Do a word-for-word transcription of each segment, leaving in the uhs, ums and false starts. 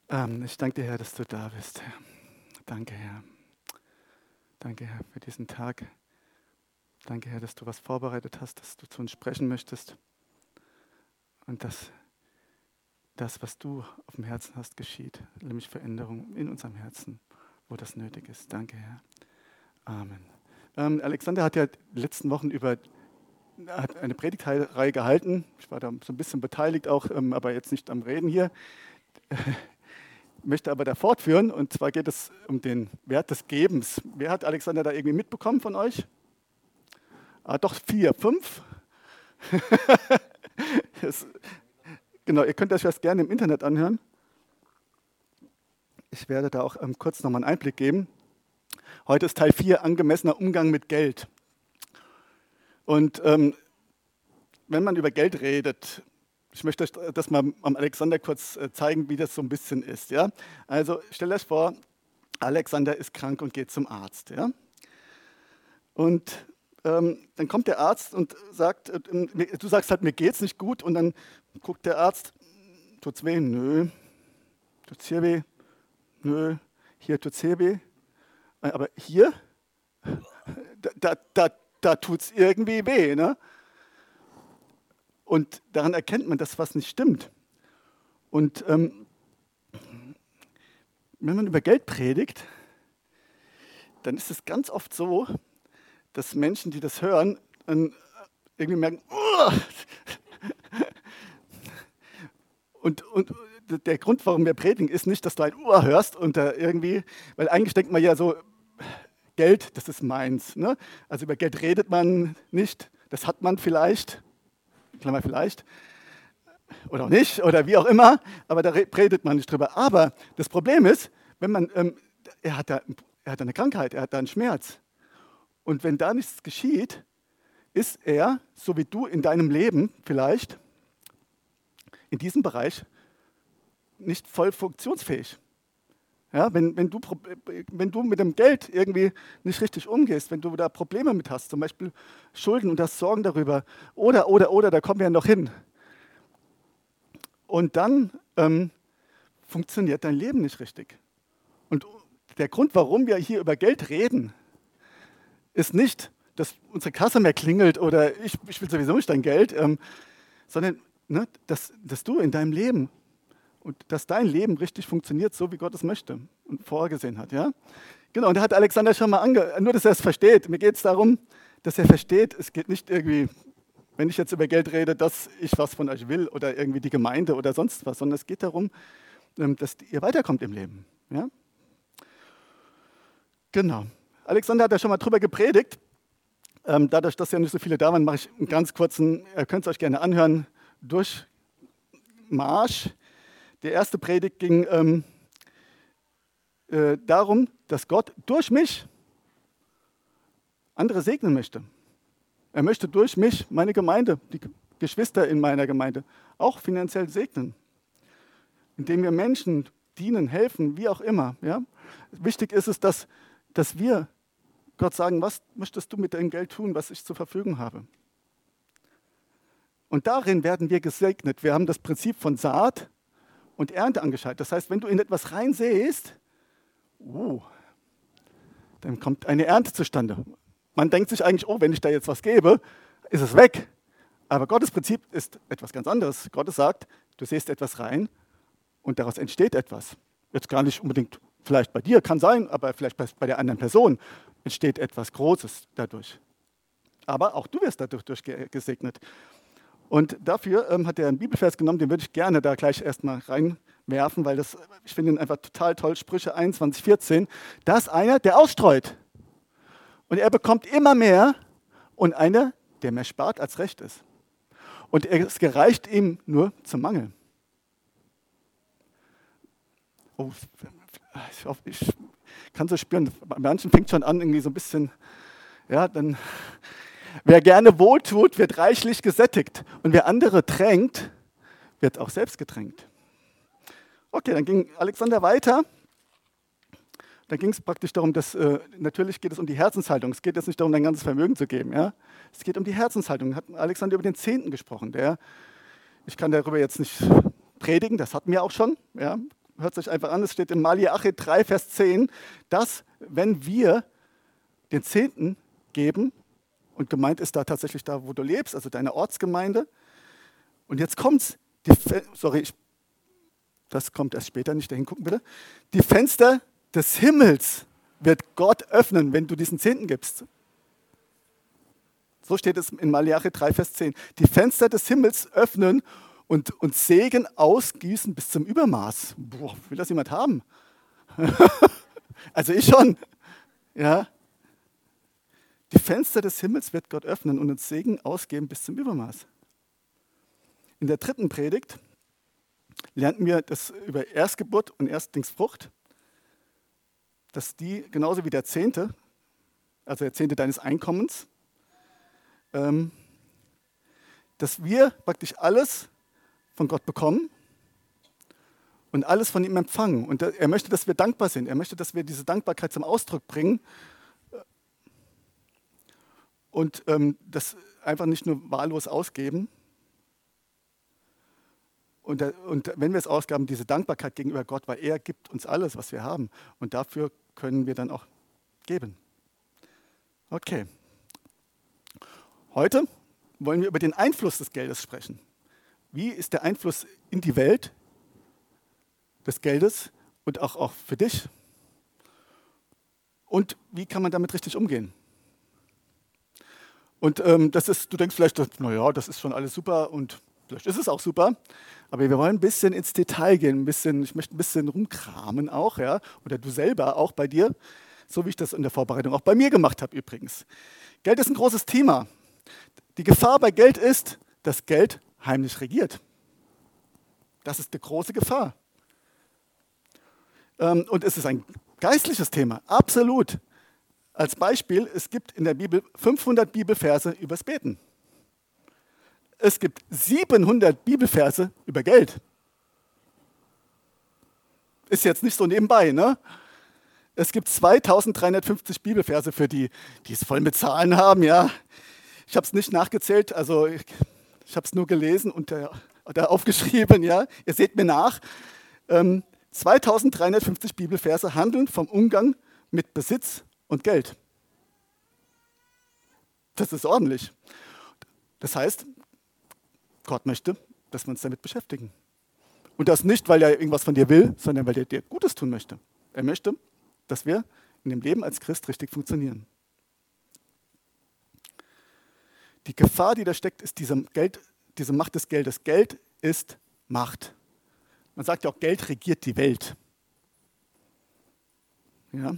Ähm, ich danke dir, Herr, dass du da bist. Danke, Herr. Danke, Herr, für diesen Tag. Danke, Herr, dass du was vorbereitet hast, dass du zu uns sprechen möchtest und dass das, was du auf dem Herzen hast, geschieht, nämlich Veränderung in unserem Herzen, wo das nötig ist. Danke, Herr. Amen. Ähm, Alexander hat ja die letzten Wochen über hat eine Predigtreihe gehalten. Ich war da so ein bisschen beteiligt auch, ähm, aber jetzt nicht am Reden hier. Möchte aber da fortführen, und zwar geht es um den Wert des Gebens. Wer hat Alexander da irgendwie mitbekommen von euch? Ah, doch, vier, fünf. das, genau, ihr könnt euch das gerne im Internet anhören. Ich werde da auch ähm, kurz nochmal einen Einblick geben. Heute ist Teil vier, angemessener Umgang mit Geld. Und ähm, wenn man über Geld redet, ich möchte euch das mal am Alexander kurz zeigen, wie das so ein bisschen ist. Ja? Also stellt euch vor, Alexander ist krank und geht zum Arzt. Ja? Und ähm, dann kommt der Arzt und sagt, äh, du sagst halt, mir geht's nicht gut. Und dann guckt der Arzt, tut's weh? Nö. Tut's hier weh? Nö. Hier tut's hier weh? Aber hier, da, da, da, da tut's irgendwie weh. Ne? Und daran erkennt man, dass was nicht stimmt. Und ähm, wenn man über Geld predigt, dann ist es ganz oft so, dass Menschen, die das hören, irgendwie merken, oh! und, und der Grund, warum wir predigen, ist nicht, dass du ein Uhr hörst und da irgendwie, weil eigentlich denkt man ja so, Geld, das ist meins. Ne? Also über Geld redet man nicht, das hat man vielleicht, Klammer vielleicht, oder auch nicht, oder wie auch immer, aber da redet man nicht drüber. Aber das Problem ist, wenn man, ähm, er, hat da, er hat da eine Krankheit, er hat da einen Schmerz. Und wenn da nichts geschieht, ist er, so wie du in deinem Leben vielleicht, in diesem Bereich nicht voll funktionsfähig. Ja, wenn, wenn, du, wenn du mit dem Geld irgendwie nicht richtig umgehst, wenn du da Probleme mit hast, zum Beispiel Schulden und hast Sorgen darüber, oder, oder, oder, da kommen wir ja noch hin. Und dann ähm, funktioniert dein Leben nicht richtig. Und der Grund, warum wir hier über Geld reden, ist nicht, dass unsere Kasse mehr klingelt oder ich, ich will sowieso nicht dein Geld, ähm, sondern ne, dass, dass du in deinem Leben und dass dein Leben richtig funktioniert, so wie Gott es möchte und vorgesehen hat. Ja? Genau, und da hat Alexander schon mal ange... Nur, dass er es versteht. Mir geht es darum, dass er versteht, es geht nicht irgendwie, wenn ich jetzt über Geld rede, dass ich was von euch will oder irgendwie die Gemeinde oder sonst was, sondern es geht darum, dass ihr weiterkommt im Leben. Ja? Genau. Alexander hat ja schon mal drüber gepredigt. Ähm, dadurch, dass ja nicht so viele da waren, mache ich einen ganz kurzen, ihr könnt es euch gerne anhören, Durchmarsch. Die erste Predigt ging ähm, äh, darum, dass Gott durch mich andere segnen möchte. Er möchte durch mich meine Gemeinde, die Geschwister in meiner Gemeinde, auch finanziell segnen, indem wir Menschen dienen, helfen, wie auch immer. Ja? Wichtig ist es, dass, dass wir Gott sagen, was möchtest du mit deinem Geld tun, was ich zur Verfügung habe? Und darin werden wir gesegnet. Wir haben das Prinzip von Saat und Ernte angeschaut. Das heißt, wenn du in etwas reinsäst, uh, dann kommt eine Ernte zustande. Man denkt sich eigentlich, oh, wenn ich da jetzt was gebe, ist es weg. Aber Gottes Prinzip ist etwas ganz anderes. Gott sagt, du säst etwas rein und daraus entsteht etwas. Jetzt gar nicht unbedingt vielleicht bei dir, kann sein, aber vielleicht bei der anderen Person entsteht etwas Großes dadurch. Aber auch du wirst dadurch gesegnet. Und dafür ähm, hat er einen Bibelvers genommen, den würde ich gerne da gleich erstmal reinwerfen, weil das, ich finde ihn einfach total toll. Sprüche einundzwanzig, vierzehn. Da ist einer, der ausstreut. Und er bekommt immer mehr und einer, der mehr spart, als recht ist. Und es gereicht ihm nur zum Mangel. Oh, ich, hoffe, ich kann so spüren, bei manchen fängt schon an, irgendwie so ein bisschen, ja, dann, wer gerne wohltut, wird reichlich gesättigt. Und wer andere tränkt, wird auch selbst getränkt. Okay, dann ging Alexander weiter. Da ging es praktisch darum, dass, äh, natürlich geht es um die Herzenshaltung. Es geht jetzt nicht darum, dein ganzes Vermögen zu geben. Ja? Es geht um die Herzenshaltung. Hat Alexander über den Zehnten gesprochen. Der, ich kann darüber jetzt nicht predigen, das hatten wir auch schon. Ja? hört es euch einfach an, es steht in Maleachi drei, Vers zehn, dass wenn wir den Zehnten geben, und gemeint ist da tatsächlich da, wo du lebst, also deine Ortsgemeinde, und jetzt kommt's, die, sorry, ich, das kommt erst später, nicht dahin gucken bitte, die Fenster des Himmels wird Gott öffnen, wenn du diesen Zehnten gibst. So steht es in Maleachi drei, Vers zehn. Die Fenster des Himmels öffnen und, und Segen ausgießen bis zum Übermaß. Boah, will das jemand haben? Also ich schon. Ja. Die Fenster des Himmels wird Gott öffnen und uns Segen ausgeben bis zum Übermaß. In der dritten Predigt lernten wir das über Erstgeburt und Erstlingsfrucht, dass die genauso wie der Zehnte, also der Zehnte deines Einkommens, ähm, dass wir praktisch alles von Gott bekommen und alles von ihm empfangen. Und er möchte, dass wir dankbar sind. Er möchte, dass wir diese Dankbarkeit zum Ausdruck bringen und ähm, das einfach nicht nur wahllos ausgeben. Und, und wenn wir es ausgaben, diese Dankbarkeit gegenüber Gott, weil er gibt uns alles, was wir haben. Und dafür können wir dann auch geben. Okay. Heute wollen wir über den Einfluss des Geldes sprechen. Wie ist der Einfluss in die Welt des Geldes und auch, auch für dich? Und wie kann man damit richtig umgehen? Und ähm, das ist, du denkst vielleicht, naja, das ist schon alles super und vielleicht ist es auch super, aber wir wollen ein bisschen ins Detail gehen, ein bisschen, ich möchte ein bisschen rumkramen auch, ja, oder du selber auch bei dir, so wie ich das in der Vorbereitung auch bei mir gemacht habe übrigens. Geld ist ein großes Thema. Die Gefahr bei Geld ist, dass Geld heimlich regiert. Das ist die große Gefahr. Ähm, und es ist ein geistliches Thema, absolut. Als Beispiel, es gibt in der Bibel fünfhundert Bibelverse übers Beten. Es gibt siebenhundert Bibelverse über Geld. Ist jetzt nicht so nebenbei, ne? Es gibt zweitausenddreihundertfünfzig Bibelverse für die, die es voll mit Zahlen haben, ja. Ich habe es nicht nachgezählt, also ich, ich habe es nur gelesen und äh, oder aufgeschrieben, ja. Ihr seht mir nach. Ähm, zweitausenddreihundertfünfzig Bibelverse handeln vom Umgang mit Besitz und Geld. Das ist ordentlich. Das heißt, Gott möchte, dass wir uns damit beschäftigen. Und das nicht, weil er irgendwas von dir will, sondern weil er dir Gutes tun möchte. Er möchte, dass wir in dem Leben als Christ richtig funktionieren. Die Gefahr, die da steckt, ist diese, Geld, diese Macht des Geldes. Geld ist Macht. Man sagt ja auch, Geld regiert die Welt. Ja.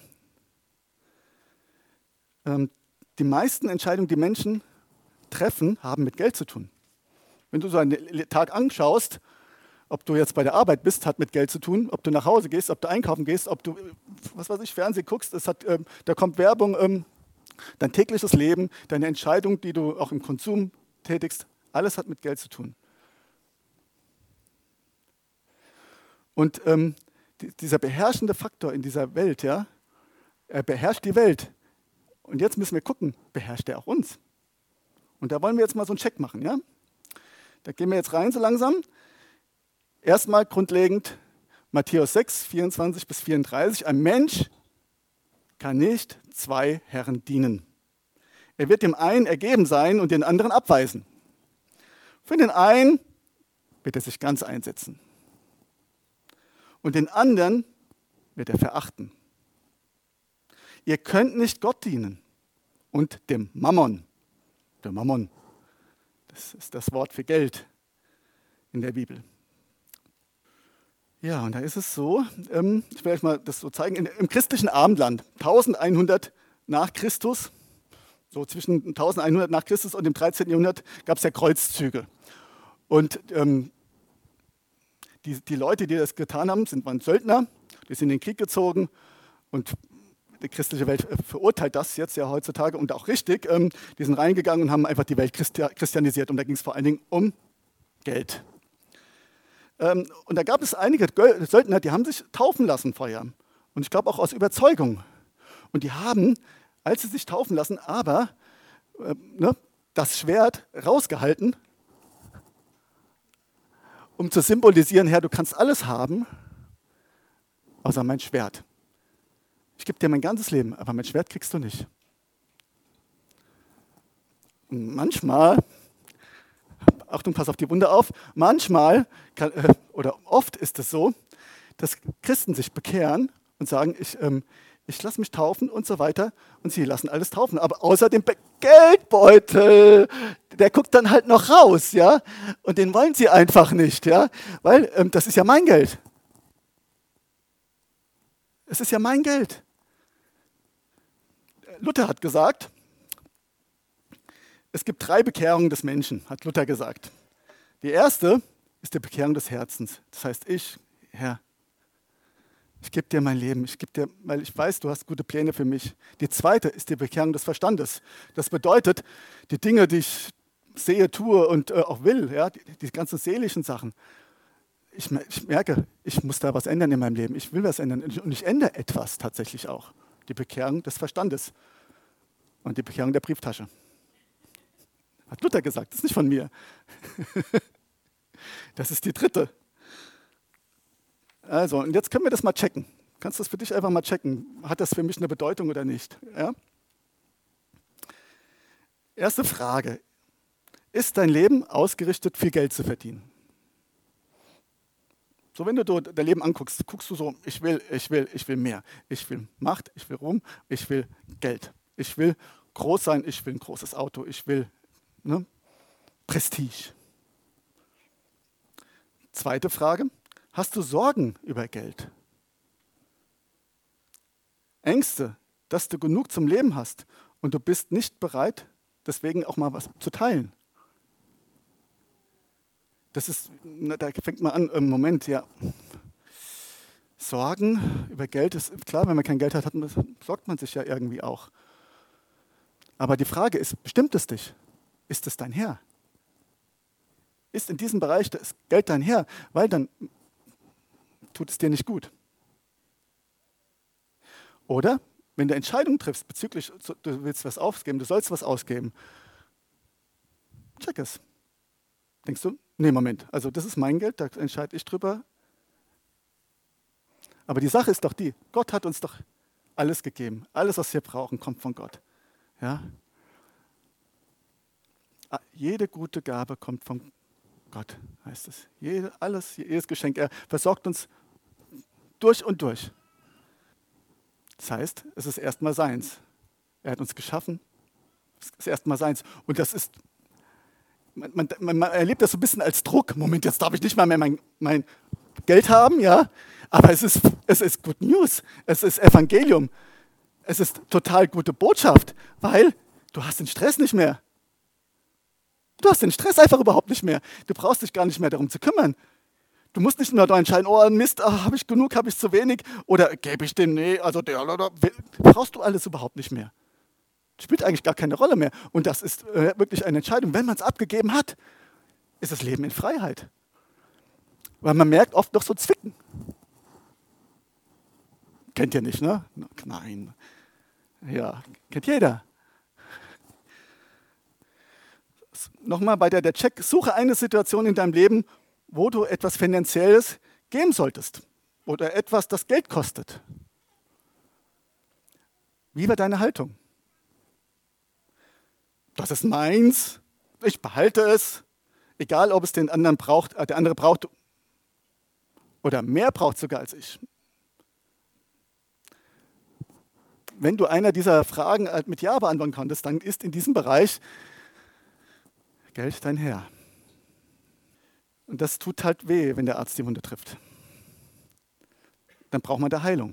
Ähm, die meisten Entscheidungen, die Menschen treffen, haben mit Geld zu tun. Wenn du so einen Tag anschaust, ob du jetzt bei der Arbeit bist, hat mit Geld zu tun, ob du nach Hause gehst, ob du einkaufen gehst, ob du, was weiß ich, Fernsehen guckst, es hat, ähm, da kommt Werbung, ähm, dein tägliches Leben, deine Entscheidung, die du auch im Konsum tätigst, alles hat mit Geld zu tun. Und ähm, die, dieser beherrschende Faktor in dieser Welt, ja, er beherrscht die Welt. Und jetzt müssen wir gucken, beherrscht er auch uns? Und da wollen wir jetzt mal so einen Check machen, ja? Da gehen wir jetzt rein so langsam. Erstmal grundlegend Matthäus sechs, vierundzwanzig bis vierunddreißig. Ein Mensch kann nicht zwei Herren dienen. Er wird dem einen ergeben sein und den anderen abweisen. Für den einen wird er sich ganz einsetzen. Und den anderen wird er verachten. Ihr könnt nicht Gott dienen und dem Mammon. Der Mammon, das ist das Wort für Geld in der Bibel. Ja, und da ist es so, ähm, ich will euch mal das so zeigen, in, im christlichen Abendland, elfhundert nach Christus, so zwischen elfhundert nach Christus und dem dreizehnten Jahrhundert gab es ja Kreuzzüge. Und ähm, die, die Leute, die das getan haben, sind, waren Söldner, die sind in den Krieg gezogen und die christliche Welt verurteilt das jetzt ja heutzutage und auch richtig. Ähm, die sind reingegangen und haben einfach die Welt christianisiert und da ging es vor allen Dingen um Geld. Ähm, und da gab es einige Söldner, die haben sich taufen lassen vorher. Und ich glaube auch aus Überzeugung. Und die haben, als sie sich taufen lassen, aber äh, ne, das Schwert rausgehalten, um zu symbolisieren, Herr, du kannst alles haben, außer mein Schwert. Ich gebe dir mein ganzes Leben, aber mein Schwert kriegst du nicht. Und manchmal, Achtung, pass auf die Wunde auf, manchmal kann, äh, oder oft ist es so, dass Christen sich bekehren und sagen, ich, ähm, ich lasse mich taufen und so weiter. Und sie lassen alles taufen. Aber außer dem Be- Geldbeutel, der guckt dann halt noch raus, ja. Und den wollen sie einfach nicht, ja. Weil ähm, das ist ja mein Geld. Es ist ja mein Geld. Luther hat gesagt, es gibt drei Bekehrungen des Menschen, hat Luther gesagt. Die erste ist die Bekehrung des Herzens. Das heißt, ich, Herr, ich gebe dir mein Leben, ich gebe dir, weil ich weiß, du hast gute Pläne für mich. Die zweite ist die Bekehrung des Verstandes. Das bedeutet, die Dinge, die ich sehe, tue und äh, auch will, ja, die, die ganzen seelischen Sachen. Ich, ich merke, ich muss da was ändern in meinem Leben. Ich will was ändern und ich ändere etwas tatsächlich auch. Die Bekehrung des Verstandes und die Bekehrung der Brieftasche. Hat Luther gesagt, das ist nicht von mir. Das ist die dritte. Also, und jetzt können wir das mal checken. Kannst du das für dich einfach mal checken? Hat das für mich eine Bedeutung oder nicht? Ja? Erste Frage. Ist dein Leben ausgerichtet, viel Geld zu verdienen? So, wenn du dein Leben anguckst, guckst du so, ich will, ich will, ich will mehr. Ich will Macht, ich will Ruhm, ich will Geld. Ich will groß sein, ich will ein großes Auto, ich will ne, Prestige. Zweite Frage. Hast du Sorgen über Geld? Ängste, dass du genug zum Leben hast und du bist nicht bereit, deswegen auch mal was zu teilen? Das ist, da fängt man an, im Moment, ja. Sorgen über Geld ist klar, wenn man kein Geld hat, hat man, sorgt man sich ja irgendwie auch. Aber die Frage ist, bestimmt es dich? Ist es dein Herr? Ist in diesem Bereich das Geld dein Herr? Weil dann tut es dir nicht gut. Oder wenn du Entscheidungen triffst bezüglich, du willst was ausgeben, du sollst was ausgeben, check es. Denkst du, nee, Moment, also das ist mein Geld, da entscheide ich drüber. Aber die Sache ist doch die, Gott hat uns doch alles gegeben. Alles, was wir brauchen, kommt von Gott. Ja? Jede gute Gabe kommt von Gott, heißt es. Jede, alles, jedes Geschenk, er versorgt uns durch und durch. Das heißt, es ist erstmal seins. Er hat uns geschaffen, es ist erstmal seins. Und das ist, man, man, man erlebt das so ein bisschen als Druck. Moment, jetzt darf ich nicht mal mehr mein, mein Geld haben, ja. Aber es ist, es ist Good News, es ist Evangelium. Es ist total gute Botschaft, weil du hast den Stress nicht mehr. Du hast den Stress einfach überhaupt nicht mehr. Du brauchst dich gar nicht mehr darum zu kümmern. Du musst nicht nur da entscheiden, oh Mist, oh, habe ich genug, habe ich zu wenig oder gebe ich dem, nee, also der, oder, brauchst du alles überhaupt nicht mehr. Spielt eigentlich gar keine Rolle mehr. Und das ist äh, wirklich eine Entscheidung. Wenn man es abgegeben hat, ist das Leben in Freiheit. Weil man merkt oft noch so Zwicken. Kennt ihr nicht, ne? Nein. Ja, kennt jeder. Nochmal bei der, der Check, suche eine Situation in deinem Leben, wo du etwas Finanzielles geben solltest oder etwas, das Geld kostet. Wie war deine Haltung? Das ist meins, ich behalte es, egal ob es den anderen braucht, äh, der andere braucht oder mehr braucht sogar als ich. Wenn du einer dieser Fragen mit Ja beantworten konntest, dann ist in diesem Bereich Geld dein Herr. Und das tut halt weh, wenn der Arzt die Wunde trifft. Dann braucht man da Heilung.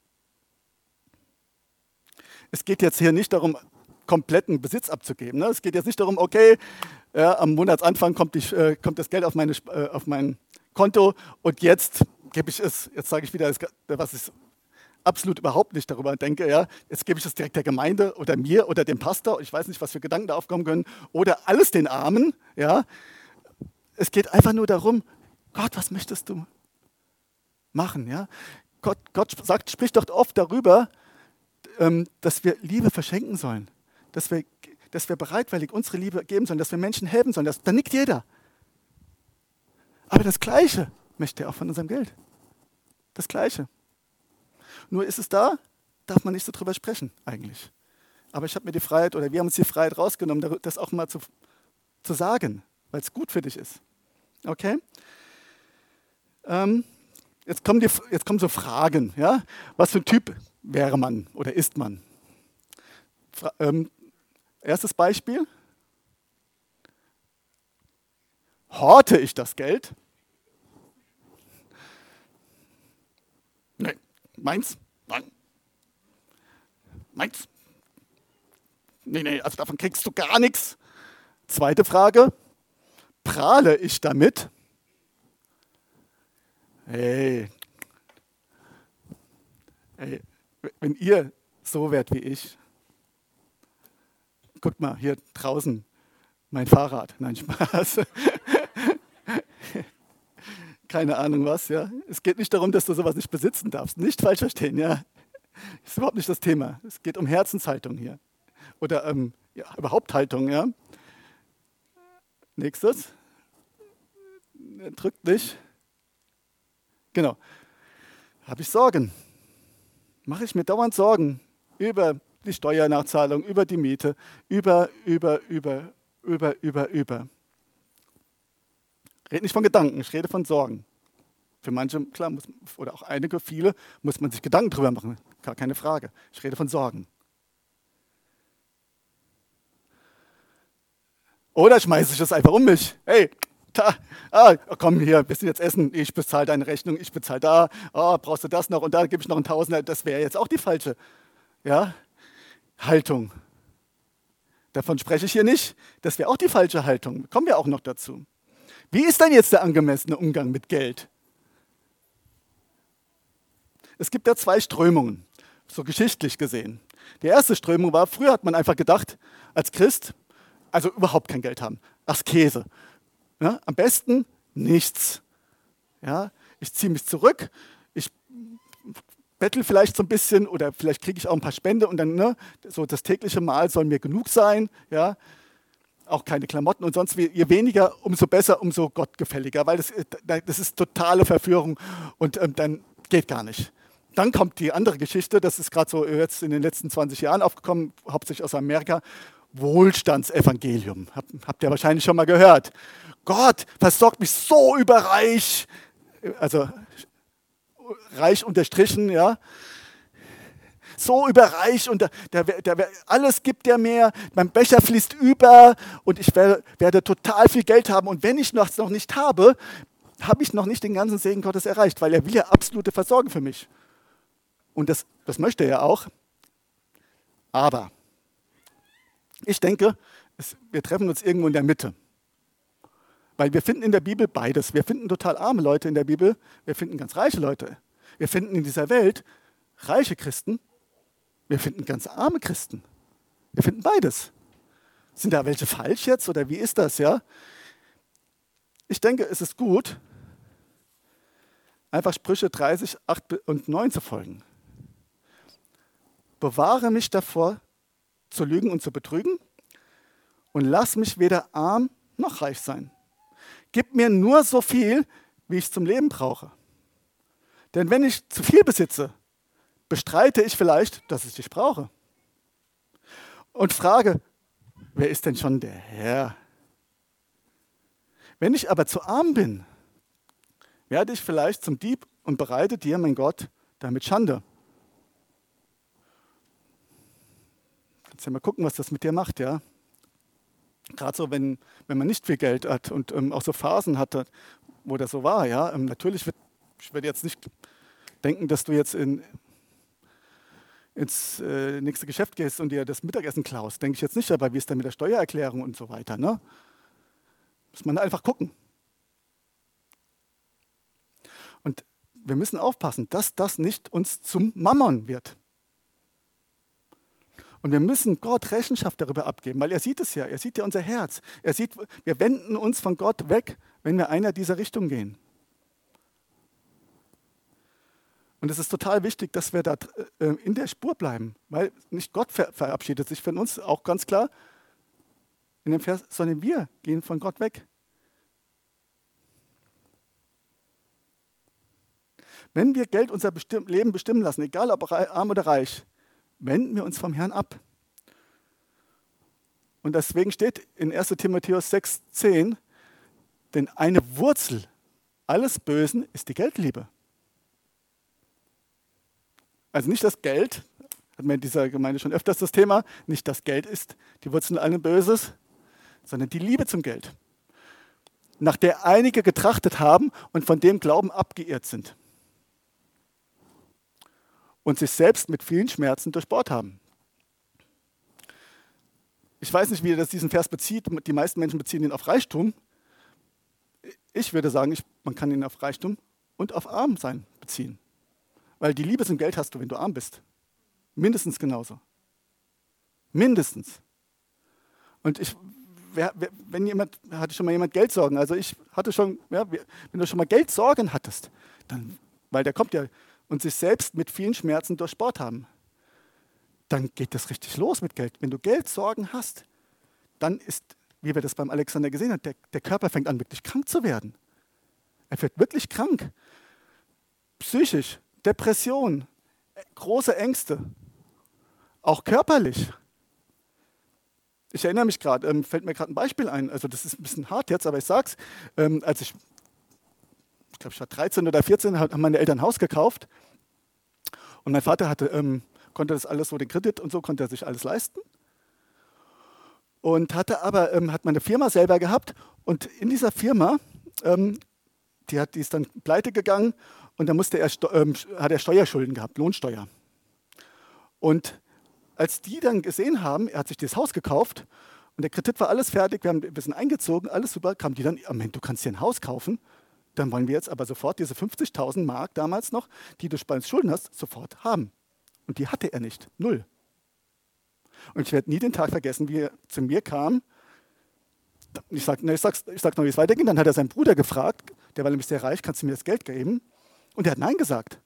Es geht jetzt hier nicht darum, kompletten Besitz abzugeben. Ne? Es geht jetzt nicht darum, okay, ja, am Monatsanfang kommt, die, äh, kommt das Geld auf, meine, äh, auf mein Konto und jetzt gebe ich es, jetzt sage ich wieder, was ich absolut überhaupt nicht darüber denke, ja, jetzt gebe ich es direkt der Gemeinde oder mir oder dem Pastor, ich weiß nicht, was für Gedanken da aufkommen können, oder alles den Armen, ja. Es geht einfach nur darum, Gott, was möchtest du machen, ja? Gott, Gott sagt, spricht doch oft darüber, ähm, dass wir Liebe verschenken sollen, dass wir, dass wir bereitwillig unsere Liebe geben sollen, dass wir Menschen helfen sollen, das, da nickt jeder. Aber das Gleiche möchte er auch von unserem Geld. Das Gleiche. Nur ist es da, darf man nicht so drüber sprechen eigentlich. Aber ich habe mir die Freiheit, oder wir haben uns die Freiheit rausgenommen, das auch mal zu, zu sagen, weil es gut für dich ist. Okay? Ähm, jetzt, kommen die, jetzt kommen so Fragen. Ja? Was für ein Typ wäre man oder ist man? Fra ähm, erstes Beispiel. Horte ich das Geld? Nein. Meins? Nein. Meins? Nee, nee, also davon kriegst du gar nichts. Zweite Frage. Prahle ich damit? Hey. Hey, wenn ihr so wärt wie ich, guckt mal, hier draußen, mein Fahrrad. Nein, Spaß. Keine Ahnung was, ja. Es geht nicht darum, dass du sowas nicht besitzen darfst. Nicht falsch verstehen, ja. Das ist überhaupt nicht das Thema. Es geht um Herzenshaltung hier. Oder ähm, ja, überhaupt Haltung, ja. Nächstes. Drückt nicht. Genau. Habe ich Sorgen? Mache ich mir dauernd Sorgen über die Steuernachzahlung, über die Miete, über, über, über, über, über, über. Ich rede nicht von Gedanken, ich rede von Sorgen. Für manche, klar, muss, oder auch einige, viele, muss man sich Gedanken drüber machen. Gar keine Frage. Ich rede von Sorgen. Oder schmeiße ich das einfach um mich. Hey, da, ah, komm hier, wir sind jetzt essen, ich bezahle deine Rechnung, ich bezahle da, oh, brauchst du das noch und da gebe ich noch einen Tausender. Das wäre jetzt auch die falsche, ja, Haltung. Davon spreche ich hier nicht. Das wäre auch die falsche Haltung. Kommen wir auch noch dazu. Wie ist denn jetzt der angemessene Umgang mit Geld? Es gibt da zwei Strömungen, so geschichtlich gesehen. Die erste Strömung war, früher hat man einfach gedacht, als Christ, also überhaupt kein Geld haben. Askese. Ja, am besten nichts. Ja, ich ziehe mich zurück, ich bettel vielleicht so ein bisschen oder vielleicht kriege ich auch ein paar Spende und dann, ne, so das tägliche Mahl soll mir genug sein. Ja, auch keine Klamotten und sonst wie, je weniger, umso besser, umso gottgefälliger, weil das, das ist totale Verführung und ähm, dann geht gar nicht. Dann kommt die andere Geschichte, das ist gerade so jetzt in den letzten zwanzig Jahren aufgekommen, hauptsächlich aus Amerika, Wohlstandsevangelium. Hab, habt ihr wahrscheinlich schon mal gehört. Gott versorgt mich so überreich, also reich unterstrichen, ja, so überreich und der, der, der, alles gibt er mir, mein Becher fließt über und ich werde, werde total viel Geld haben und wenn ich das noch nicht habe, habe ich noch nicht den ganzen Segen Gottes erreicht, weil er will ja absolute Versorgung für mich. Und das, das möchte er auch. Aber ich denke, es, wir treffen uns irgendwo in der Mitte. Weil wir finden in der Bibel beides. Wir finden total arme Leute in der Bibel, wir finden ganz reiche Leute. Wir finden in dieser Welt reiche Christen, wir finden ganz arme Christen. Wir finden beides. Sind da welche falsch jetzt oder wie ist das, ja? Ich denke, es ist gut, einfach Sprüche dreißig, acht und neun zu folgen. Bewahre mich davor, zu lügen und zu betrügen und lass mich weder arm noch reich sein. Gib mir nur so viel, wie ich zum Leben brauche. Denn wenn ich zu viel besitze, bestreite ich vielleicht, dass ich dich brauche. Und frage, wer ist denn schon der Herr? Wenn ich aber zu arm bin, werde ich vielleicht zum Dieb und bereite dir, mein Gott, damit Schande. Kannst ja mal gucken, was das mit dir macht, ja. Gerade so, wenn, wenn man nicht viel Geld hat und ähm, auch so Phasen hatte, wo das so war, ja. Ähm, natürlich wird, ich werde jetzt nicht denken, dass du jetzt in, ins äh, nächste Geschäft gehst und dir das Mittagessen klaust. Denke ich jetzt nicht dabei, wie ist denn mit der Steuererklärung und so weiter, ne? Muss man einfach gucken. Und wir müssen aufpassen, dass das nicht uns zum Mammon wird. Und wir müssen Gott Rechenschaft darüber abgeben, weil er sieht es ja, er sieht ja unser Herz. Er sieht, wir wenden uns von Gott weg, wenn wir einer dieser Richtung gehen. Und es ist total wichtig, dass wir da äh, in der Spur bleiben, weil nicht Gott ver- verabschiedet sich von uns, auch ganz klar, in dem Vers, sondern wir gehen von Gott weg. Wenn wir Geld unser bestimm- Leben bestimmen lassen, egal ob rei- arm oder reich, wenden wir uns vom Herrn ab. Und deswegen steht in erster Timotheus sechs zehn, denn eine Wurzel alles Bösen ist die Geldliebe. Also nicht das Geld, hat man in dieser Gemeinde schon öfters das Thema, nicht das Geld ist die Wurzel allen Böses, sondern die Liebe zum Geld, nach der einige getrachtet haben und von dem Glauben abgeirrt sind und sich selbst mit vielen Schmerzen durchbohrt haben. Ich weiß nicht, wie ihr das diesen Vers bezieht. Die meisten Menschen beziehen ihn auf Reichtum. Ich würde sagen, ich, man kann ihn auf Reichtum und auf Armsein beziehen. Weil die Liebe zum Geld hast du, wenn du arm bist. Mindestens genauso. Mindestens. Und ich, wer, wer, wenn jemand, hatte schon mal jemand Geldsorgen, also ich hatte schon, ja, wenn du schon mal Geldsorgen hattest, dann, weil der kommt ja, und sich selbst mit vielen Schmerzen durchbohrt haben, dann geht das richtig los mit Geld. Wenn du Geldsorgen hast, dann ist, wie wir das beim Alexander gesehen haben, der, der Körper fängt an, wirklich krank zu werden. Er wird wirklich krank. Psychisch, Depression, große Ängste, auch körperlich. Ich erinnere mich gerade, ähm, fällt mir gerade ein Beispiel ein, also das ist ein bisschen hart jetzt, aber ich sag's, ähm, als ich, ich glaube ich war dreizehn oder vierzehn, haben meine Eltern ein Haus gekauft und mein Vater hatte, ähm, konnte das alles so, den Kredit und so, konnte er sich alles leisten und hatte aber, ähm, hat meine Firma selber gehabt und in dieser Firma, ähm, die, hat, die ist dann pleite gegangen und da musste er, ähm, hat er Steuerschulden gehabt, Lohnsteuer. Und als die dann gesehen haben, er hat sich das Haus gekauft und der Kredit war alles fertig, wir haben ein bisschen eingezogen, alles super, kamen die dann, Moment, du kannst dir ein Haus kaufen, dann wollen wir jetzt aber sofort diese fünfzigtausend Mark damals noch, die du bei Schulden hast, sofort haben. Und die hatte er nicht, null. Und ich werde nie den Tag vergessen, wie er zu mir kam. Ich sage ne, ich sag's, ich sag noch, wie es weitergeht. Dann hat er seinen Bruder gefragt, der war nämlich sehr reich, kannst du mir das Geld geben? Und er hat Nein gesagt.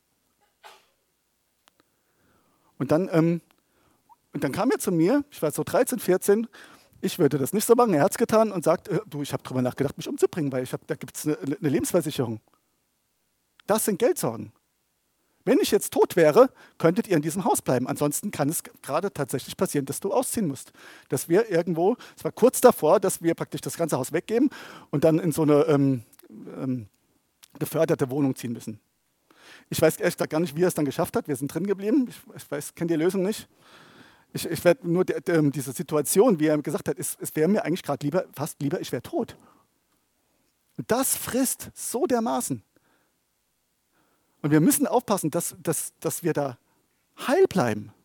Und dann, ähm, und dann kam er zu mir, ich war so dreizehn, vierzehn, ich würde das nicht so machen, er hat es getan und sagt, äh, du, ich habe darüber nachgedacht, mich umzubringen, weil ich hab, da gibt es eine, eine Lebensversicherung. Das sind Geldsorgen. Wenn ich jetzt tot wäre, könntet ihr in diesem Haus bleiben. Ansonsten kann es gerade tatsächlich passieren, dass du ausziehen musst. Dass wir irgendwo, es war kurz davor, dass wir praktisch das ganze Haus weggeben und dann in so eine ähm, ähm, geförderte Wohnung ziehen müssen. Ich weiß ehrlich gesagt gar nicht, wie er es dann geschafft hat. Wir sind drin geblieben. Ich, ich weiß, kenne die Lösung nicht. Ich, ich werde nur de, de, diese Situation, wie er gesagt hat, es, es wäre mir eigentlich gerade lieber, fast lieber, ich wäre tot. Und das frisst so dermaßen. Und wir müssen aufpassen, dass, dass, dass wir da heil bleiben.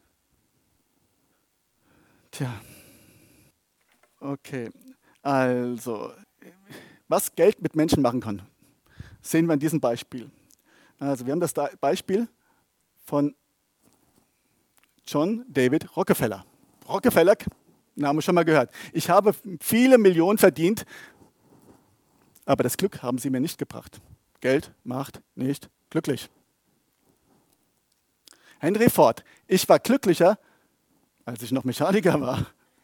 Tja, okay. Also, was Geld mit Menschen machen kann, sehen wir in diesem Beispiel. Also, wir haben das Beispiel von John David Rockefeller. Rockefeller, Name schon mal gehört. Ich habe viele Millionen verdient, aber das Glück haben sie mir nicht gebracht. Geld macht nicht glücklich. Henry Ford. Ich war glücklicher, als ich noch Mechaniker war.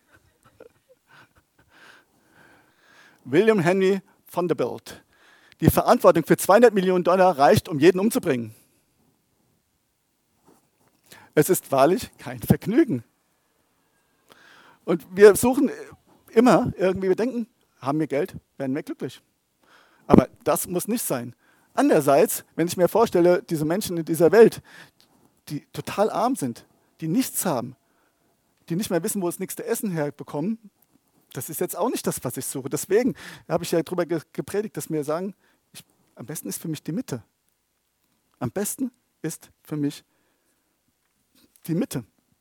William Henry Vanderbilt. Die Verantwortung für zweihundert Millionen Dollar reicht, um jeden umzubringen. Es ist wahrlich kein Vergnügen. Und wir suchen immer irgendwie, wir denken, haben wir Geld, werden wir glücklich. Aber das muss nicht sein. Andererseits, wenn ich mir vorstelle, diese Menschen in dieser Welt, die total arm sind, die nichts haben, die nicht mehr wissen, wo das nächste Essen herbekommen, das ist jetzt auch nicht das, was ich suche. Deswegen habe ich ja darüber gepredigt, dass wir sagen, ich, am besten ist für mich die Mitte. Am besten ist für mich die Mitte.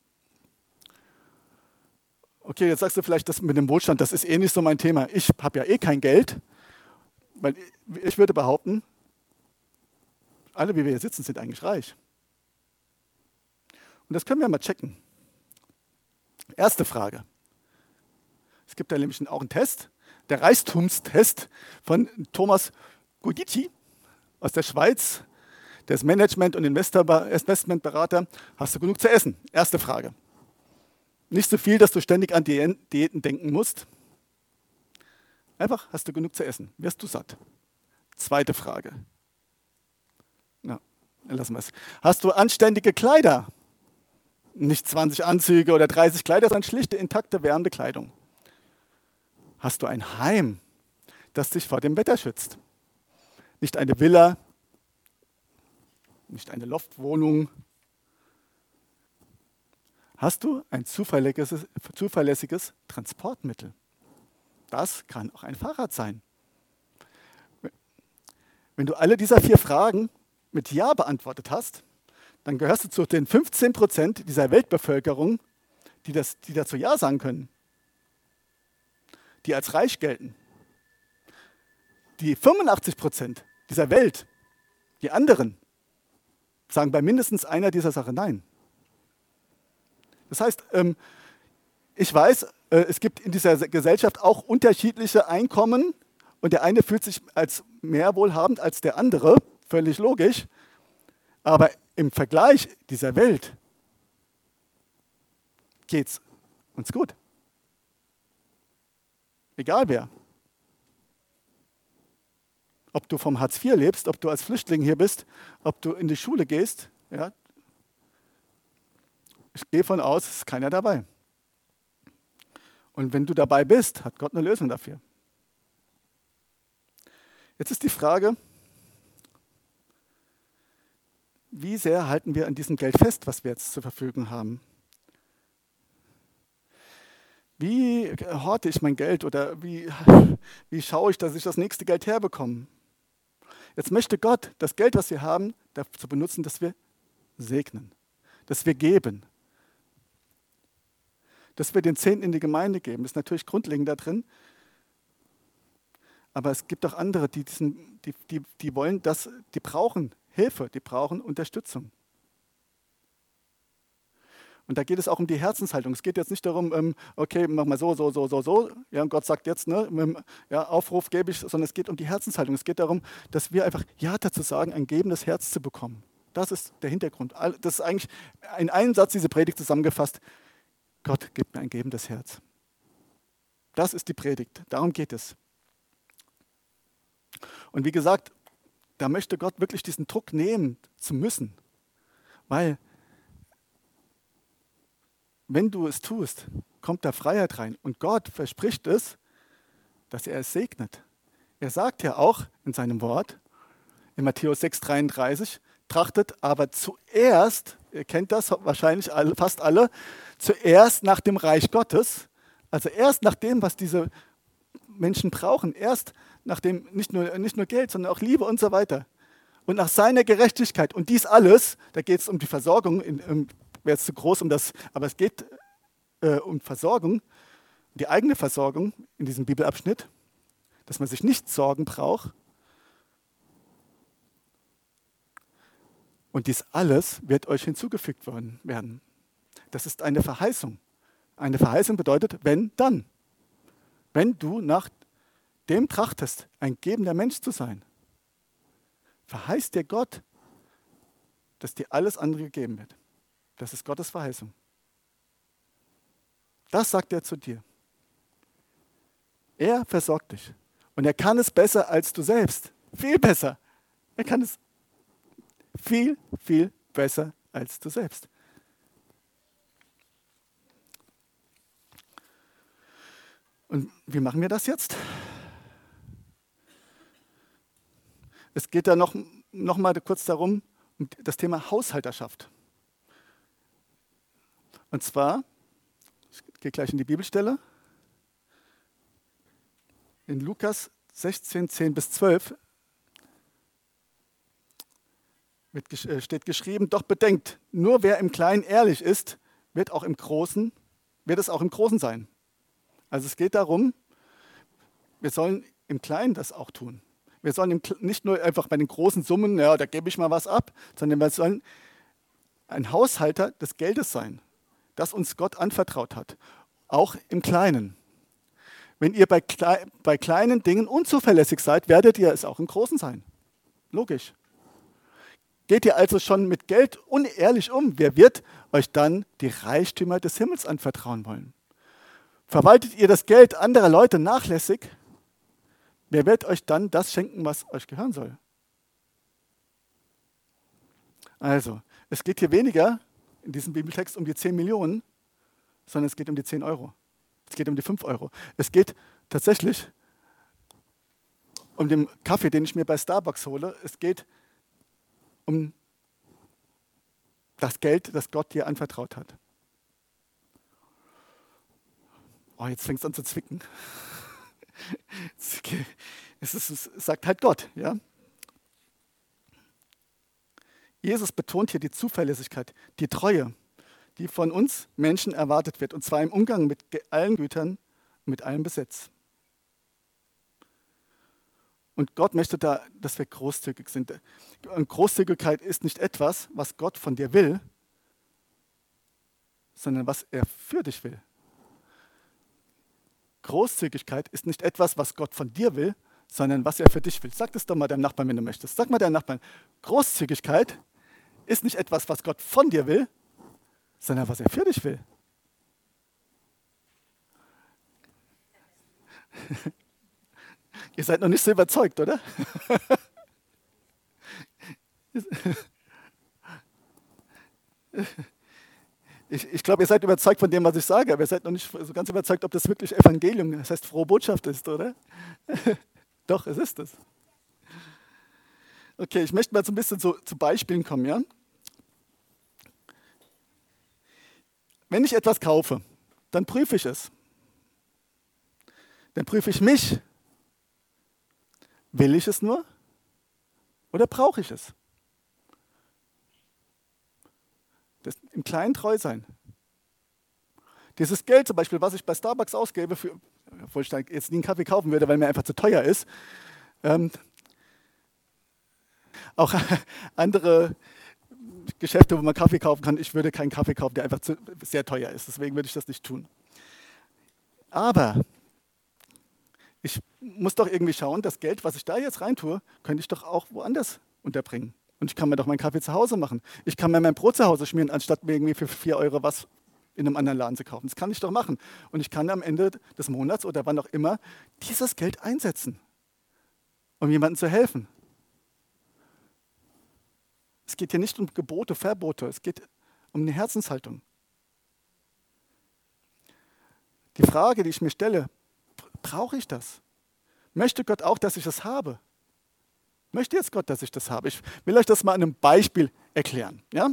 Okay, jetzt sagst du vielleicht, das mit dem Wohlstand, das ist eh nicht so mein Thema. Ich habe ja eh kein Geld, weil ich würde behaupten, alle, wie wir hier sitzen, sind eigentlich reich. Und das können wir mal checken. Erste Frage. Es gibt da nämlich auch einen Test, der Reichtumstest von Thomas Guidici aus der Schweiz. Der ist Management- und Investmentberater. Hast du genug zu essen? Erste Frage. Nicht so viel, dass du ständig an Diäten denken musst. Einfach, hast du genug zu essen? Wirst du satt? Zweite Frage. Ja, lassen wir es. Hast du anständige Kleider? Nicht zwanzig Anzüge oder dreißig Kleider, sondern schlichte, intakte, wärmende Kleidung. Hast du ein Heim, das dich vor dem Wetter schützt? Nicht eine Villa, nicht eine Loftwohnung. Hast du ein zuverlässiges, zuverlässiges Transportmittel? Das kann auch ein Fahrrad sein. Wenn du alle dieser vier Fragen mit Ja beantwortet hast, dann gehörst du zu den fünfzehn Prozent dieser Weltbevölkerung, die, das, die dazu Ja sagen können, die als reich gelten. Die fünfundachtzig Prozent dieser Welt, die anderen, sagen bei mindestens einer dieser Sachen Nein. Das heißt, ähm, ich weiß, äh, es gibt in dieser Gesellschaft auch unterschiedliche Einkommen und der eine fühlt sich als mehr wohlhabend als der andere, völlig logisch, aber im Vergleich dieser Welt geht es uns gut. Egal wer. Ob du vom Hartz vier lebst, ob du als Flüchtling hier bist, ob du in die Schule gehst, ja, ich gehe von aus, es ist keiner dabei. Und wenn du dabei bist, hat Gott eine Lösung dafür. Jetzt ist die Frage, wie sehr halten wir an diesem Geld fest, was wir jetzt zur Verfügung haben? Wie horte ich mein Geld oder wie, wie schaue ich, dass ich das nächste Geld herbekomme? Jetzt möchte Gott das Geld, was wir haben, dazu benutzen, dass wir segnen, dass wir geben, dass wir den Zehnten in die Gemeinde geben. Das ist natürlich grundlegend da drin. Aber es gibt auch andere, die, diesen, die, die, die wollen das, die brauchen Hilfe, die brauchen Unterstützung. Und da geht es auch um die Herzenshaltung. Es geht jetzt nicht darum, ähm, okay, mach mal so, so, so, so, so. Ja, und Gott sagt jetzt, ne, mit dem, ja, Aufruf gebe ich, sondern es geht um die Herzenshaltung. Es geht darum, dass wir einfach Ja dazu sagen, ein gebendes Herz zu bekommen. Das ist der Hintergrund. Das ist eigentlich in einem Satz diese Predigt zusammengefasst. Gott gibt mir ein gebendes Herz. Das ist die Predigt. Darum geht es. Und wie gesagt, da möchte Gott wirklich diesen Druck nehmen zu müssen. Weil, wenn du es tust, kommt da Freiheit rein. Und Gott verspricht es, dass er es segnet. Er sagt ja auch in seinem Wort, in Matthäus sechs dreiunddreißig, trachtet aber zuerst, ihr kennt das wahrscheinlich alle, fast alle, zuerst nach dem Reich Gottes, also erst nach dem, was diese Menschen brauchen, erst nach dem, nicht nur, nicht nur Geld, sondern auch Liebe und so weiter. Und nach seiner Gerechtigkeit. Und dies alles, da geht es um die Versorgung, in, um, wäre jetzt zu groß um das, aber es geht äh, um Versorgung, die eigene Versorgung in diesem Bibelabschnitt, dass man sich nicht Sorgen braucht. Und dies alles wird euch hinzugefügt werden. Das ist eine Verheißung. Eine Verheißung bedeutet, wenn, dann. Wenn du nach dem trachtest, ein gebender Mensch zu sein, verheißt dir Gott, dass dir alles andere gegeben wird. Das ist Gottes Verheißung. Das sagt er zu dir. Er versorgt dich. Und er kann es besser als du selbst. Viel besser. Er kann es viel, viel besser als du selbst. Und wie machen wir das jetzt? Es geht da noch, noch mal kurz darum, um das Thema Haushalterschaft. Und zwar, ich gehe gleich in die Bibelstelle, in Lukas sechzehn, zehn bis zwölf wird, steht geschrieben, doch bedenkt, nur wer im Kleinen ehrlich ist, wird, auch im Großen, wird es auch im Großen sein. Also es geht darum, wir sollen im Kleinen das auch tun. Wir sollen nicht nur einfach bei den großen Summen, ja, da gebe ich mal was ab, sondern wir sollen ein Haushalter des Geldes sein, das uns Gott anvertraut hat, auch im Kleinen. Wenn ihr bei, klei- bei kleinen Dingen unzuverlässig seid, werdet ihr es auch im Großen sein. Logisch. Geht ihr also schon mit Geld unehrlich um, wer wird euch dann die Reichtümer des Himmels anvertrauen wollen? Verwaltet ihr das Geld anderer Leute nachlässig, wer wird euch dann das schenken, was euch gehören soll? Also, es geht hier weniger in diesem Bibeltext um die zehn Millionen, sondern es geht um die zehn Euro. Es geht um die fünf Euro. Es geht tatsächlich um den Kaffee, den ich mir bei Starbucks hole. Es geht um das Geld, das Gott dir anvertraut hat. Oh, jetzt fängt es an zu zwicken. Es, ist, es sagt halt Gott, ja. Jesus betont hier die Zuverlässigkeit, die Treue, die von uns Menschen erwartet wird, und zwar im Umgang mit allen Gütern, mit allem Besitz. Und Gott möchte da, dass wir großzügig sind. Und Großzügigkeit ist nicht etwas, was Gott von dir will, sondern was er für dich will. Großzügigkeit ist nicht etwas, was Gott von dir will, sondern was er für dich will. Sag das doch mal deinem Nachbarn, wenn du möchtest. Sag mal deinem Nachbarn, Großzügigkeit ist nicht etwas, was Gott von dir will, sondern was er für dich will. Ihr seid noch nicht so überzeugt, oder? Ich, ich glaube, ihr seid überzeugt von dem, was ich sage, aber ihr seid noch nicht so ganz überzeugt, ob das wirklich Evangelium, das heißt frohe Botschaft ist, oder? Doch, es ist es. Okay, ich möchte mal so ein bisschen zu, zu Beispielen kommen, ja? Wenn ich etwas kaufe, dann prüfe ich es. Dann prüfe ich mich. Will ich es nur oder brauche ich es? Das im Kleinen treu sein. Dieses Geld zum Beispiel, was ich bei Starbucks ausgebe, für, obwohl ich jetzt nie einen Kaffee kaufen würde, weil mir einfach zu teuer ist. Ähm, auch andere Geschäfte, wo man Kaffee kaufen kann, ich würde keinen Kaffee kaufen, der einfach zu, sehr teuer ist. Deswegen würde ich das nicht tun. Aber ich muss doch irgendwie schauen, das Geld, was ich da jetzt reintue, könnte ich doch auch woanders unterbringen. Und ich kann mir doch meinen Kaffee zu Hause machen. Ich kann mir mein Brot zu Hause schmieren, anstatt mir irgendwie für vier Euro was in einem anderen Laden zu kaufen. Das kann ich doch machen. Und ich kann am Ende des Monats oder wann auch immer dieses Geld einsetzen, um jemandem zu helfen. Es geht hier nicht um Gebote, Verbote, es geht um eine Herzenshaltung. Die Frage, die ich mir stelle, brauche ich das? Möchte Gott auch, dass ich das habe? Möchte jetzt Gott, dass ich das habe? Ich will euch das mal an einem Beispiel erklären. Ja?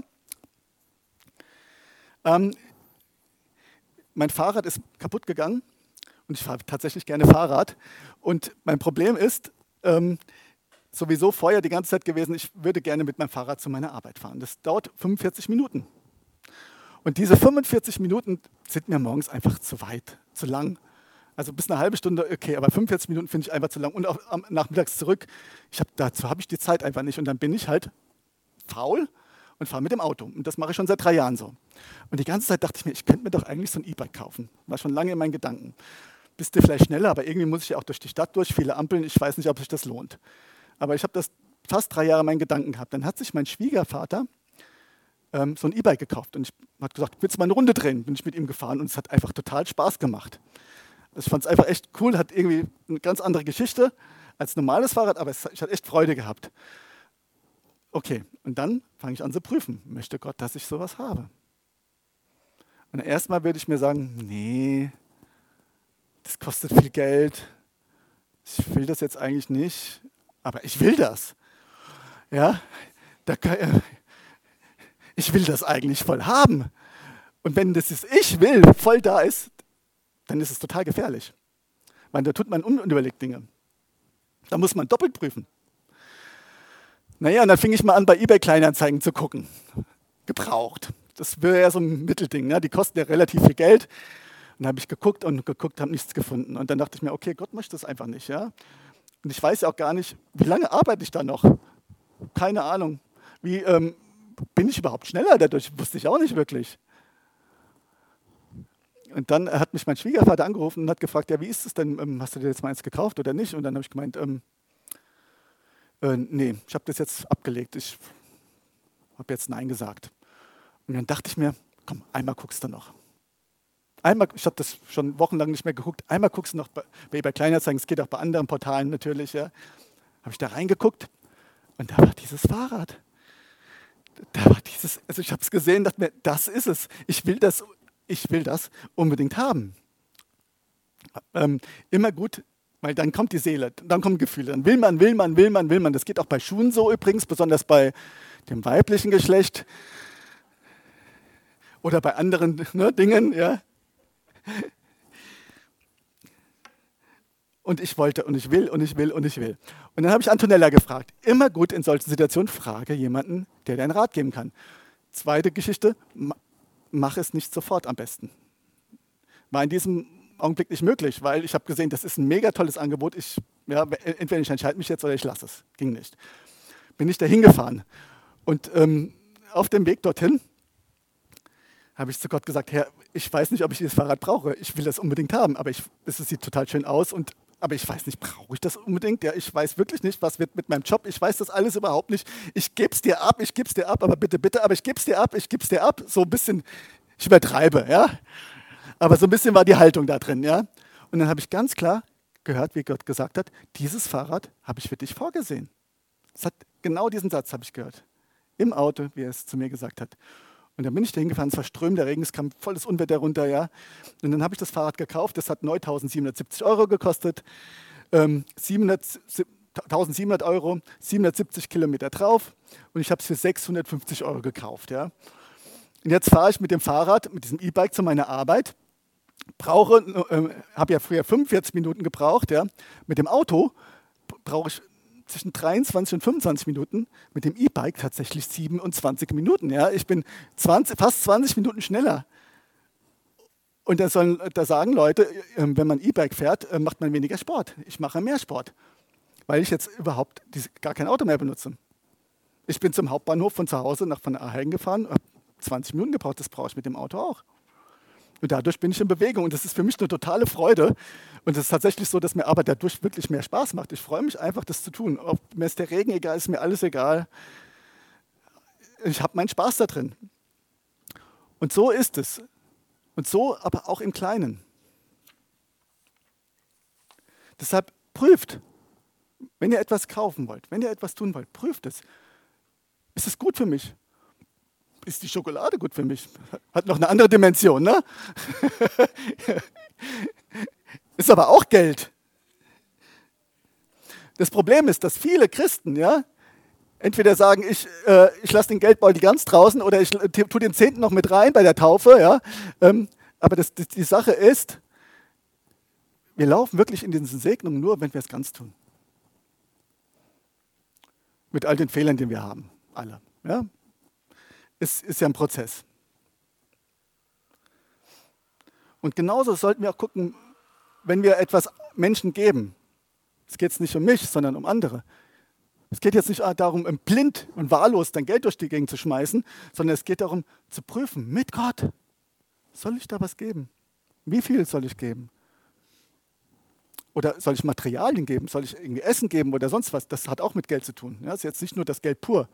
Ähm, mein Fahrrad ist kaputt gegangen und ich fahre tatsächlich gerne Fahrrad. Und mein Problem ist, ähm, sowieso vorher die ganze Zeit gewesen, ich würde gerne mit meinem Fahrrad zu meiner Arbeit fahren. Das dauert fünfundvierzig Minuten. Und diese fünfundvierzig Minuten sind mir morgens einfach zu weit, zu lang. Also bis eine halbe Stunde, okay, aber fünfundvierzig Minuten finde ich einfach zu lang. Und auch am nachmittags zurück, ich hab, dazu habe ich die Zeit einfach nicht. Und dann bin ich halt faul und fahre mit dem Auto. Und das mache ich schon seit drei Jahren so. Und die ganze Zeit dachte ich mir, ich könnte mir doch eigentlich so ein E-Bike kaufen. War schon lange in meinen Gedanken. Bist du vielleicht schneller, aber irgendwie muss ich ja auch durch die Stadt durch, viele Ampeln. Ich weiß nicht, ob sich das lohnt. Aber ich habe das fast drei Jahre in meinen Gedanken gehabt. Dann hat sich mein Schwiegervater ähm, so ein E-Bike gekauft. Und ich habe gesagt, willst du mal eine Runde drehen? Bin ich mit ihm gefahren und es hat einfach total Spaß gemacht. Ich fand es einfach echt cool, hat irgendwie eine ganz andere Geschichte als normales Fahrrad, aber es, ich hatte echt Freude gehabt. Okay, und dann fange ich an zu prüfen. Möchte Gott, dass ich sowas habe? Und erstmal würde ich mir sagen, nee, das kostet viel Geld. Ich will das jetzt eigentlich nicht, aber ich will das. Ja, da kann, ich will das eigentlich voll haben. Und wenn das ist, ich will, voll da ist, dann ist es total gefährlich. Weil da tut man unüberlegt Dinge. Da muss man doppelt prüfen. Naja, und dann fing ich mal an, bei eBay Kleinanzeigen zu gucken. Gebraucht. Das wäre ja so ein Mittelding. Ne? Die kosten ja relativ viel Geld. Und dann habe ich geguckt und geguckt, habe nichts gefunden. Und dann dachte ich mir, okay, Gott möchte das einfach nicht. Ja? Und ich weiß ja auch gar nicht, wie lange arbeite ich da noch? Keine Ahnung. Wie ähm, bin ich überhaupt schneller dadurch? Wusste ich auch nicht wirklich. Und dann hat mich mein Schwiegervater angerufen und hat gefragt, ja, wie ist es denn, ähm, hast du dir jetzt mal eins gekauft oder nicht? Und dann habe ich gemeint, ähm, äh, nee, ich habe das jetzt abgelegt, ich habe jetzt Nein gesagt. Und dann dachte ich mir, komm, einmal guckst du noch. Einmal, ich habe das schon wochenlang nicht mehr geguckt, einmal guckst du noch bei, bei eBay Kleinanzeigen, es geht auch bei anderen Portalen natürlich, ja. Habe ich da reingeguckt und da war dieses Fahrrad. Da war dieses, also ich habe es gesehen, dachte mir, das ist es. Ich will das, ich will das unbedingt haben. Ähm, immer gut, weil dann kommt die Seele, dann kommen Gefühle. Dann will man, will man, will man, will man. Das geht auch bei Schuhen so übrigens, besonders bei dem weiblichen Geschlecht oder bei anderen ne, Dingen. Ja. Und ich wollte und ich will und ich will und ich will. Und dann habe ich Antonella gefragt. Immer gut in solchen Situationen, frage jemanden, der dir einen Rat geben kann. Zweite Geschichte, mach es nicht sofort am besten. War in diesem Augenblick nicht möglich, weil ich habe gesehen, das ist ein mega tolles Angebot. Ich, ja, entweder ich entscheide mich jetzt oder ich lasse es. Ging nicht. Bin ich dahin gefahren. Und ähm, auf dem Weg dorthin habe ich zu Gott gesagt, Herr, ich weiß nicht, ob ich dieses Fahrrad brauche. Ich will das unbedingt haben, aber ich, es sieht total schön aus. Und, aber ich weiß nicht, brauche ich das unbedingt? Ja, ich weiß wirklich nicht, was wird mit meinem Job. Ich weiß das alles überhaupt nicht. Ich gebe es dir ab, ich gebe es dir ab, aber bitte, bitte, aber ich gebe es dir ab, ich gebe es dir ab. So ein bisschen, ich übertreibe, ja. Aber so ein bisschen war die Haltung da drin, ja. Und dann habe ich ganz klar gehört, wie Gott gesagt hat, dieses Fahrrad habe ich für dich vorgesehen. Das hat, genau diesen Satz habe ich gehört. Im Auto, wie er es zu mir gesagt hat. Und dann bin ich da hingefahren, es war strömender Regen, es kam volles Unwetter runter, ja. Und dann habe ich das Fahrrad gekauft, das hat neuntausendsiebenhundertsiebzig Euro gekostet, ähm, eintausendsiebenhundert Euro, siebenhundertsiebzig Kilometer drauf und ich habe es für sechshundertfünfzig Euro gekauft, ja. Und jetzt fahre ich mit dem Fahrrad, mit diesem E-Bike zu meiner Arbeit, brauche, äh, habe ja früher fünfundvierzig Minuten gebraucht, ja. Mit dem Auto brauche ich zwischen dreiundzwanzig und fünfundzwanzig Minuten, mit dem E-Bike tatsächlich siebenundzwanzig Minuten. Ja? Ich bin zwanzig, fast zwanzig Minuten schneller. Und da, sollen, da sagen Leute, wenn man E-Bike fährt, macht man weniger Sport. Ich mache mehr Sport, weil ich jetzt überhaupt diese, gar kein Auto mehr benutze. Ich bin zum Hauptbahnhof von zu Hause nach Van Ahagen gefahren, habe zwanzig Minuten gebraucht, das brauche ich mit dem Auto auch. Und dadurch bin ich in Bewegung und das ist für mich eine totale Freude. Und es ist tatsächlich so, dass mir aber dadurch wirklich mehr Spaß macht. Ich freue mich einfach, das zu tun. Ob mir ist der Regen egal, ist mir alles egal. Ich habe meinen Spaß da drin. Und so ist es. Und so aber auch im Kleinen. Deshalb prüft, wenn ihr etwas kaufen wollt, wenn ihr etwas tun wollt, prüft es. Ist es gut für mich? Ist die Schokolade gut für mich? Hat noch eine andere Dimension, ne? Ist aber auch Geld. Das Problem ist, dass viele Christen, ja, entweder sagen, ich, äh, ich lasse den Geldbeutel ganz draußen oder ich tue den Zehnten noch mit rein bei der Taufe, ja. Ähm, aber das, das, die Sache ist, wir laufen wirklich in diesen Segnungen nur, wenn wir es ganz tun. Mit all den Fehlern, die wir haben, alle, ja. Es ist ja ein Prozess. Und genauso sollten wir auch gucken, wenn wir etwas Menschen geben. Es geht jetzt nicht um mich, sondern um andere. Es geht jetzt nicht darum, blind und wahllos dein Geld durch die Gegend zu schmeißen, sondern es geht darum, zu prüfen, mit Gott, soll ich da was geben? Wie viel soll ich geben? Oder soll ich Materialien geben? Soll ich irgendwie Essen geben oder sonst was? Das hat auch mit Geld zu tun. Ja, das ist jetzt nicht nur das Geld pur.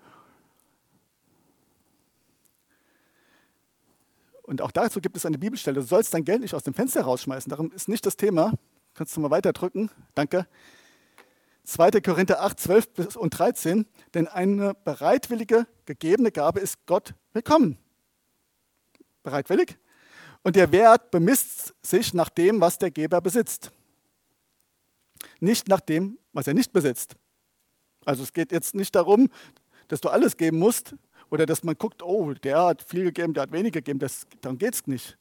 Und auch dazu gibt es eine Bibelstelle. Du sollst dein Geld nicht aus dem Fenster rausschmeißen. Darum ist nicht das Thema. Kannst du mal weiterdrücken? Danke. zweiter Korinther acht, zwölf und dreizehn. Denn eine bereitwillige, gegebene Gabe ist Gott willkommen. Bereitwillig? Und der Wert bemisst sich nach dem, was der Geber besitzt. Nicht nach dem, was er nicht besitzt. Also es geht jetzt nicht darum, dass du alles geben musst, oder dass man guckt, oh, der hat viel gegeben, der hat wenig gegeben, das, darum geht es nicht.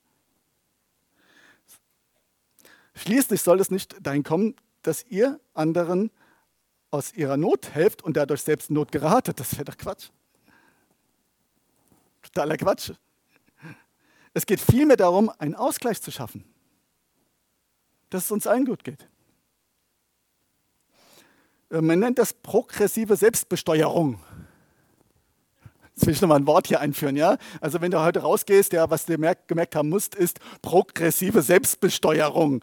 Schließlich soll es nicht dahin kommen, dass ihr anderen aus ihrer Not helft und dadurch selbst in Not geratet. Das wäre doch Quatsch. Totaler Quatsch. Es geht vielmehr darum, einen Ausgleich zu schaffen, dass es uns allen gut geht. Man nennt das progressive Selbstbesteuerung. Jetzt will ich nochmal ein Wort hier einführen, ja? Also wenn du heute rausgehst, ja, was du gemerkt, gemerkt haben musst, ist progressive Selbstbesteuerung.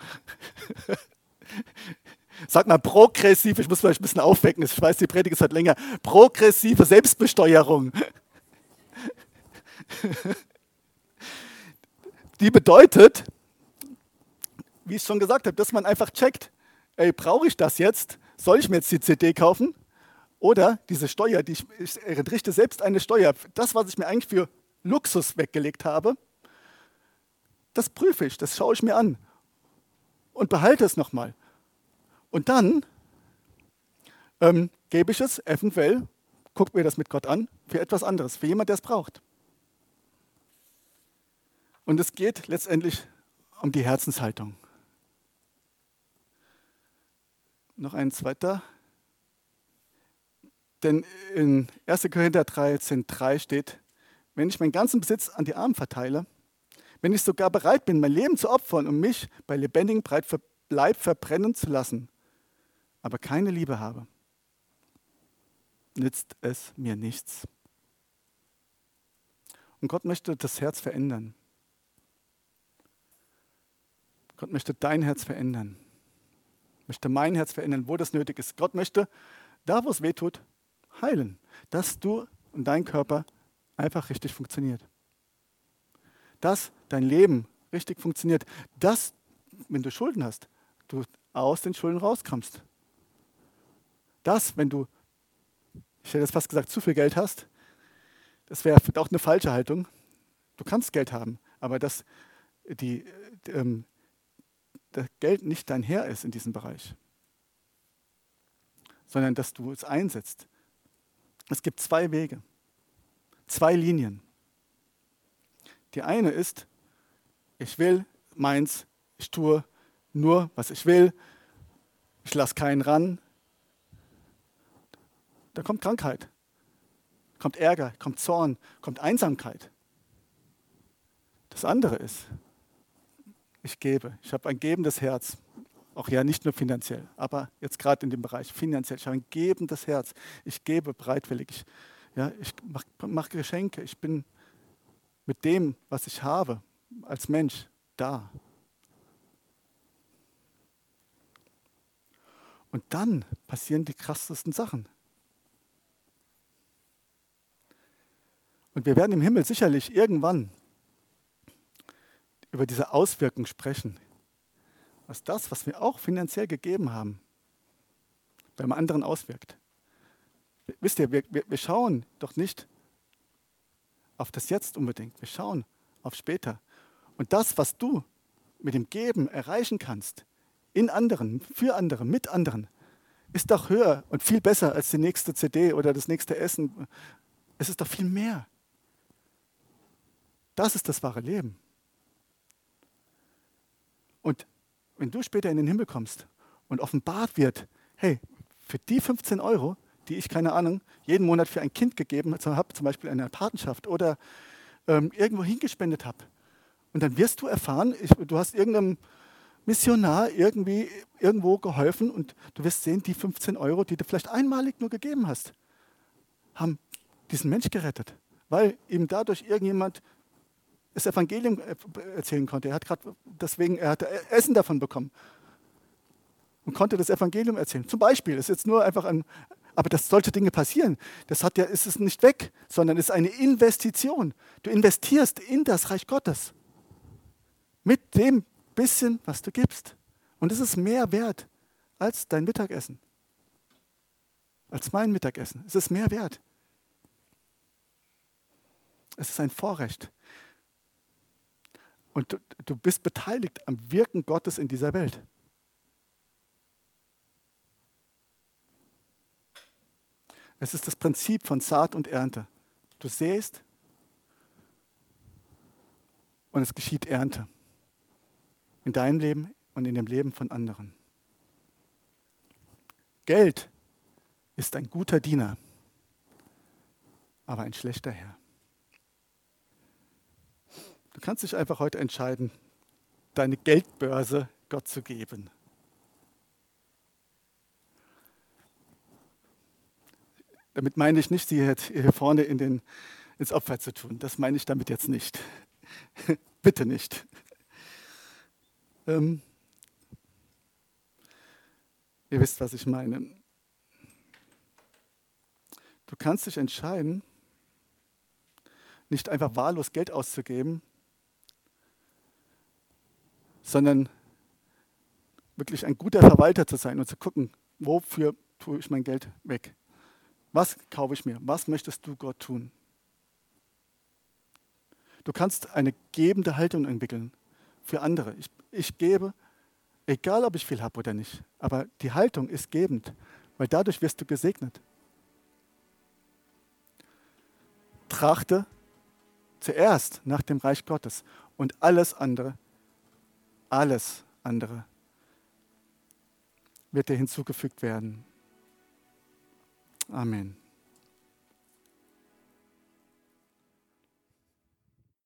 Sag mal progressiv, ich muss vielleicht ein bisschen aufwecken, ich weiß, die Predigt ist halt länger. Progressive Selbstbesteuerung. Die bedeutet, wie ich schon gesagt habe, dass man einfach checkt, ey, brauche ich das jetzt? Soll ich mir jetzt die C D kaufen? Oder diese Steuer, die ich, ich entrichte selbst eine Steuer, das, was ich mir eigentlich für Luxus weggelegt habe, das prüfe ich, das schaue ich mir an und behalte es nochmal. Und dann ähm, gebe ich es eventuell, guckt mir das mit Gott an, für etwas anderes, für jemand, der es braucht. Und es geht letztendlich um die Herzenshaltung. Noch ein zweiter. Denn in erster Korinther dreizehn drei steht, wenn ich meinen ganzen Besitz an die Armen verteile, wenn ich sogar bereit bin, mein Leben zu opfern, um mich bei lebendigem Leib verbrennen zu lassen, aber keine Liebe habe, nützt es mir nichts. Und Gott möchte das Herz verändern. Gott möchte dein Herz verändern. Möchte mein Herz verändern, wo das nötig ist. Gott möchte, da wo es weh tut, heilen. Dass du und dein Körper einfach richtig funktioniert. Dass dein Leben richtig funktioniert. Dass, wenn du Schulden hast, du aus den Schulden rauskommst. Dass, wenn du, ich hätte jetzt fast gesagt, zu viel Geld hast, das wäre auch eine falsche Haltung. Du kannst Geld haben, aber dass die, ähm, das Geld nicht dein Herr ist in diesem Bereich, sondern dass du es einsetzt. Es gibt zwei Wege, zwei Linien. Die eine ist, ich will meins, ich tue nur, was ich will, ich lasse keinen ran. Da kommt Krankheit, kommt Ärger, kommt Zorn, kommt Einsamkeit. Das andere ist, ich gebe. Ich habe ein gebendes Herz. Auch ja nicht nur finanziell, aber jetzt gerade in dem Bereich finanziell. Ich habe ein gebendes Herz. Ich gebe bereitwillig. Ich, ja, ich mache mach Geschenke. Ich bin mit dem, was ich habe, als Mensch da. Und dann passieren die krassesten Sachen. Und wir werden im Himmel sicherlich irgendwann über diese Auswirkungen sprechen. Was das, was wir auch finanziell gegeben haben, beim anderen auswirkt. Wisst ihr, wir, wir, wir schauen doch nicht auf das Jetzt unbedingt. Wir schauen auf später. Und das, was du mit dem Geben erreichen kannst, in anderen, für andere, mit anderen, ist doch höher und viel besser als die nächste C D oder das nächste Essen. Es ist doch viel mehr. Das ist das wahre Leben. Und wenn du später in den Himmel kommst und offenbart wird, hey, für die fünfzehn Euro, die ich, keine Ahnung, jeden Monat für ein Kind gegeben habe, zum Beispiel in einer Patenschaft oder ähm, irgendwo hingespendet habe, und dann wirst du erfahren, ich, du hast irgendeinem Missionar irgendwie irgendwo geholfen und du wirst sehen, die fünfzehn Euro, die du vielleicht einmalig nur gegeben hast, haben diesen Mensch gerettet, weil ihm dadurch irgendjemand das Evangelium erzählen konnte. Er hat gerade deswegen, er hat Essen davon bekommen und konnte das Evangelium erzählen. Zum Beispiel, ist jetzt nur einfach ein, aber dass solche Dinge passieren, das hat ja, ist es nicht weg, sondern ist eine Investition. Du investierst in das Reich Gottes mit dem bisschen, was du gibst. Und es ist mehr wert als dein Mittagessen, als mein Mittagessen. Es ist mehr wert. Es ist ein Vorrecht. Und du, du bist beteiligt am Wirken Gottes in dieser Welt. Es ist das Prinzip von Saat und Ernte. Du säst und es geschieht Ernte. In deinem Leben und in dem Leben von anderen. Geld ist ein guter Diener, aber ein schlechter Herr. Du kannst dich einfach heute entscheiden, deine Geldbörse Gott zu geben. Damit meine ich nicht, sie hier vorne in den, ins Opfer zu tun. Das meine ich damit jetzt nicht. Bitte nicht. Ähm, ihr wisst, was ich meine. Du kannst dich entscheiden, nicht einfach wahllos Geld auszugeben, sondern wirklich ein guter Verwalter zu sein und zu gucken, wofür tue ich mein Geld weg. Was kaufe ich mir? Was möchtest du Gott tun? Du kannst eine gebende Haltung entwickeln für andere. Ich, ich gebe, egal ob ich viel habe oder nicht. Aber die Haltung ist gebend, weil dadurch wirst du gesegnet. Trachte zuerst nach dem Reich Gottes und alles andere, alles andere wird dir hinzugefügt werden. Amen.